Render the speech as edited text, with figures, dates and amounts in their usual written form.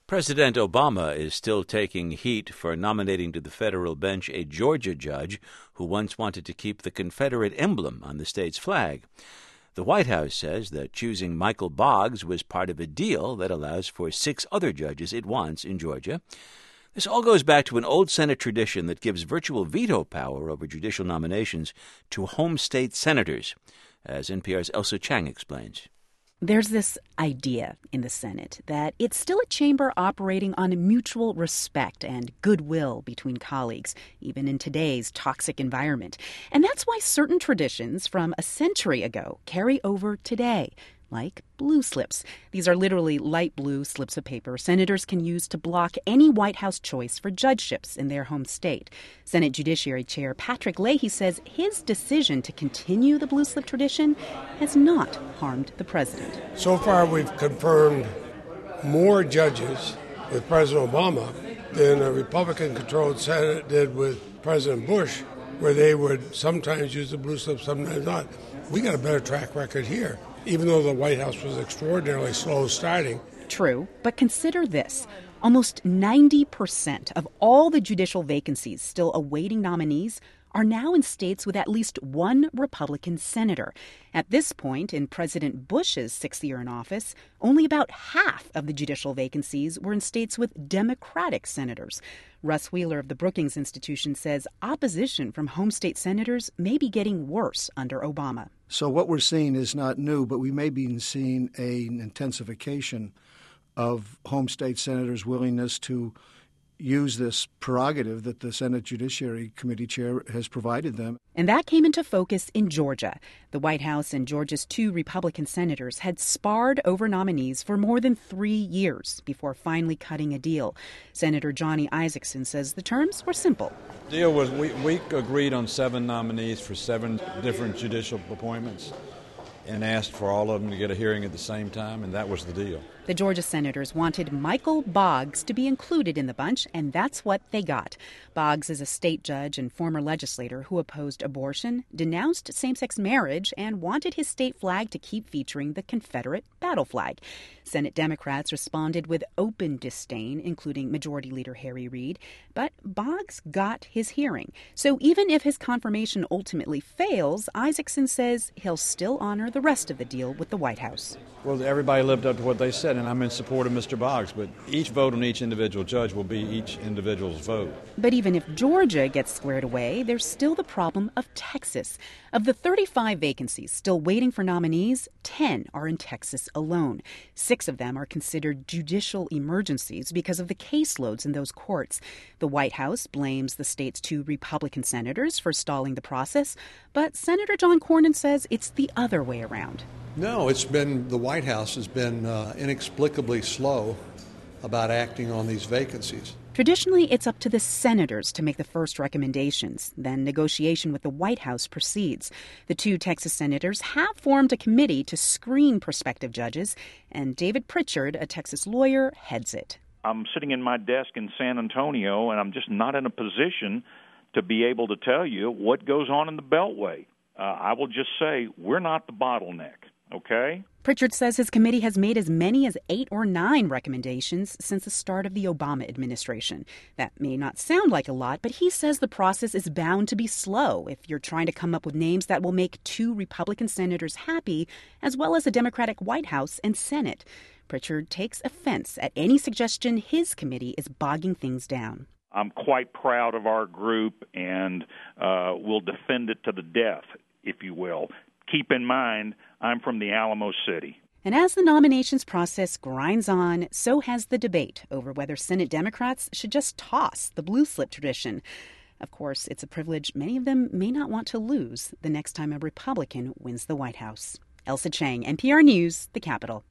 President Obama is still taking heat for nominating to the federal bench a Georgia judge who once wanted to keep the Confederate emblem on the state's flag. The White House says that choosing Michael Boggs was part of a deal that allows for 6 other judges it wants in Georgia. This all goes back to an old Senate tradition that gives virtual veto power over judicial nominations to home state senators, as NPR's Elsa Chang explains. There's this idea in the Senate that it's still a chamber operating on mutual respect and goodwill between colleagues, even in today's toxic environment. And that's why certain traditions from a century ago carry over today, like blue slips. These are literally light blue slips of paper senators can use to block any White House choice for judgeships in their home state. Senate Judiciary Chair Patrick Leahy says his decision to continue the blue slip tradition has not harmed the president. So far, we've confirmed more judges with President Obama than a Republican-controlled Senate did with President Bush, where they would sometimes use the blue slip, sometimes not. We got a better track record here, even though the White House was extraordinarily slow starting. True, but consider this. Almost 90% of all the judicial vacancies still awaiting nominees are now in states with at least one Republican senator. At this point, in President Bush's 6th year in office, only about half of the judicial vacancies were in states with Democratic senators. Russ Wheeler of the Brookings Institution says opposition from home state senators may be getting worse under Obama. So what we're seeing is not new, but we may be seeing an intensification of home state senators' willingness to use this prerogative that the Senate Judiciary Committee chair has provided them. And that came into focus in Georgia. The White House and Georgia's 2 Republican senators had sparred over nominees for more than 3 years before finally cutting a deal. Senator Johnny Isakson says the terms were simple. The deal was we agreed on 7 nominees for 7 different judicial appointments and asked for all of them to get a hearing at the same time, and that was the deal. The Georgia senators wanted Michael Boggs to be included in the bunch, and that's what they got. Boggs is a state judge and former legislator who opposed abortion, denounced same-sex marriage, and wanted his state flag to keep featuring the Confederate battle flag. Senate Democrats responded with open disdain, including Majority Leader Harry Reid. But Boggs got his hearing. So even if his confirmation ultimately fails, Isakson says he'll still honor the rest of the deal with the White House. Well, everybody lived up to what they said, and I'm in support of Mr. Boggs, but each vote on each individual judge will be each individual's vote. But even if Georgia gets squared away, there's still the problem of Texas. Of the 35 vacancies still waiting for nominees, 10 are in Texas alone. 6 of them are considered judicial emergencies because of the caseloads in those courts. The White House blames the state's 2 Republican senators for stalling the process, but Senator John Cornyn says it's the other way around. No, the White House has been inexplicably slow about acting on these vacancies. Traditionally, it's up to the senators to make the first recommendations. Then negotiation with the White House proceeds. The 2 Texas senators have formed a committee to screen prospective judges, and David Pritchard, a Texas lawyer, heads it. I'm sitting in my desk in San Antonio, and I'm just not in a position to be able to tell you what goes on in the Beltway. I will just say we're not the bottleneck. Okay? Pritchard says his committee has made as many as 8 or 9 recommendations since the start of the Obama administration. That may not sound like a lot, but he says the process is bound to be slow if you're trying to come up with names that will make 2 Republican senators happy, as well as a Democratic White House and Senate. Pritchard takes offense at any suggestion his committee is bogging things down. I'm quite proud of our group and will defend it to the death, if you will. Keep in mind, I'm from the Alamo City. And as the nominations process grinds on, so has the debate over whether Senate Democrats should just toss the blue slip tradition. Of course, it's a privilege many of them may not want to lose the next time a Republican wins the White House. Elsa Chang, NPR News, the Capitol.